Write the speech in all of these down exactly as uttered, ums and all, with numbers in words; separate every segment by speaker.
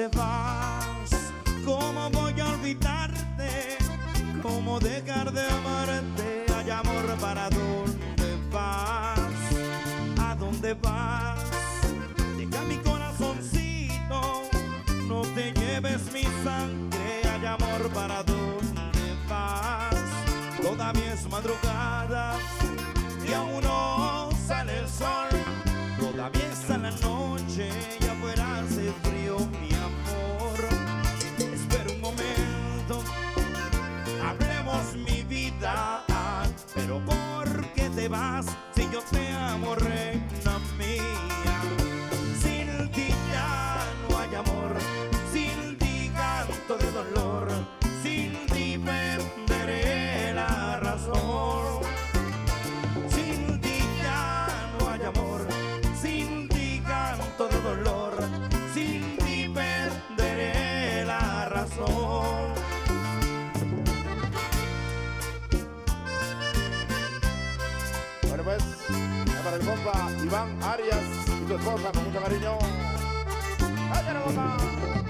Speaker 1: dónde vas? ¿Cómo voy a olvidarte? ¿Cómo dejar de amarte? Hay amor, ¿para dónde vas? ¿A dónde vas? Deja mi corazoncito, no te lleves mi sangre. Hay amor, ¿para dónde vas? Todavía es madrugada y aún no sale el sol. Todavía está la noche y afuera hace frío, mi amor. Espera un momento, hablemos mi vida. Pero ¿por qué te vas si yo te amo, reina mía? Sin ti ya no hay amor, sin ti canto de dolor, sin ti perderé la razón. Sin ti ya no hay amor, sin ti canto de dolor, sin ti perderé la razón.
Speaker 2: Bueno pues, es para el compa Iván Arias y su esposa con mucho cariño. ¡Échale, compa!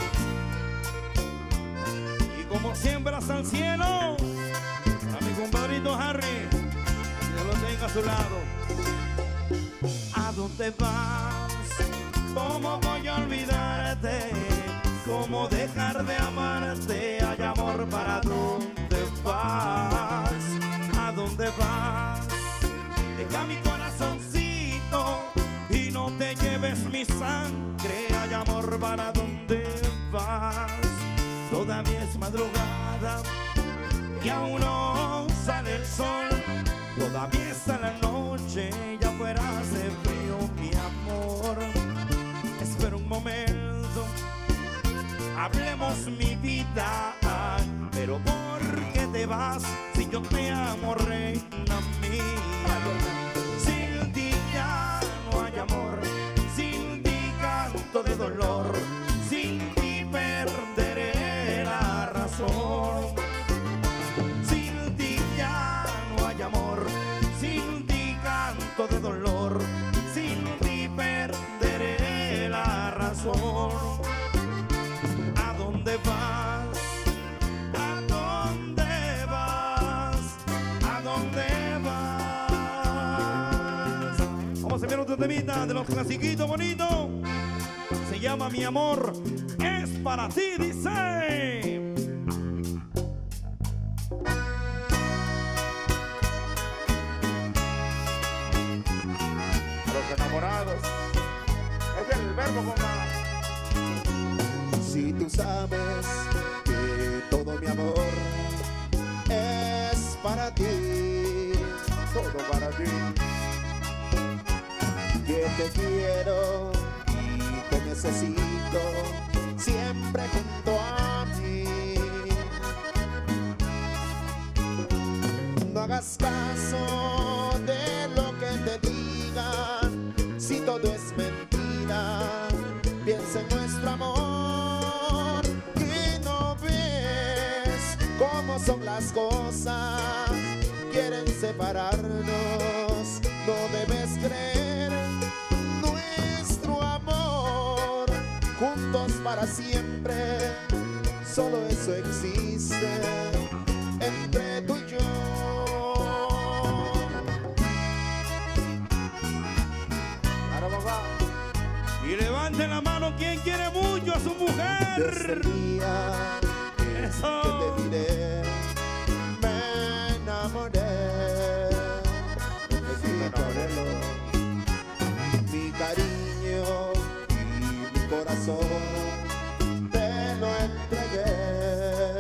Speaker 1: Y como siempre hasta el cielo, a mi compadrito Harry, que lo tenga a su lado. ¿A dónde vas? ¿Cómo voy a olvidarte? ¿Cómo dejar de amarte? Hay amor, ¿para dónde vas? ¿A dónde vas? Deja mi corazoncito y no te lleves mi sangre. Hay amor, ¿para dónde vas? Todavía es madrugada y aún no sale el sol. Todavía está la noche y afuera hace frío, mi amor. Espera un momento, hablemos mi vida. Pero ¿por qué te vas si yo te amo, reina mía? Sin ti ya no hay amor, sin ti canto de dolor, sin ti perderé la razón. Sin ti ya no hay amor, sin ti canto de dolor, sin ti perderé la razón. ¿A dónde vas? ¿A dónde vas? ¿A dónde vas? Vamos a ver otro temita de los clasiquitos bonitos. Se llama Mi amor es para ti, dice.
Speaker 2: A los enamorados, es el verbo, compa.
Speaker 3: Si tú sabes que todo mi amor es para ti,
Speaker 2: Todo para ti.
Speaker 3: que te quiero y te necesito siempre junto a mí. No hagas caso de lo que te digan, si todo es mentira, piensa en nuestro amor. Y no ves cómo son las cosas, quieren separarnos. No debes creer, nuestro amor juntos para siempre, solo eso existe entre tú y yo.
Speaker 2: Claro, compa.
Speaker 1: Y levante la mano quien quiere mucho a su
Speaker 3: Desde
Speaker 1: mujer.
Speaker 3: el día que,
Speaker 1: Eso.
Speaker 3: que te miré, me enamoré.
Speaker 2: Me enamoré.
Speaker 3: Mi cariño y mi corazón te lo entregué.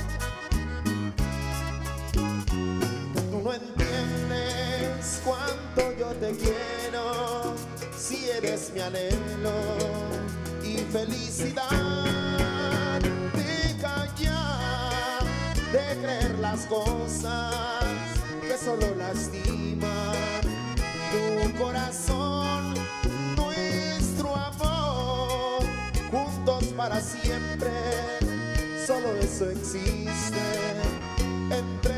Speaker 3: Tú no entiendes cuánto yo te quiero, si eres mi anhelo y felicidad. Deja ya de creer las cosas que solo lastiman tu corazón. Nuestro amor juntos para siempre, solo eso existe entre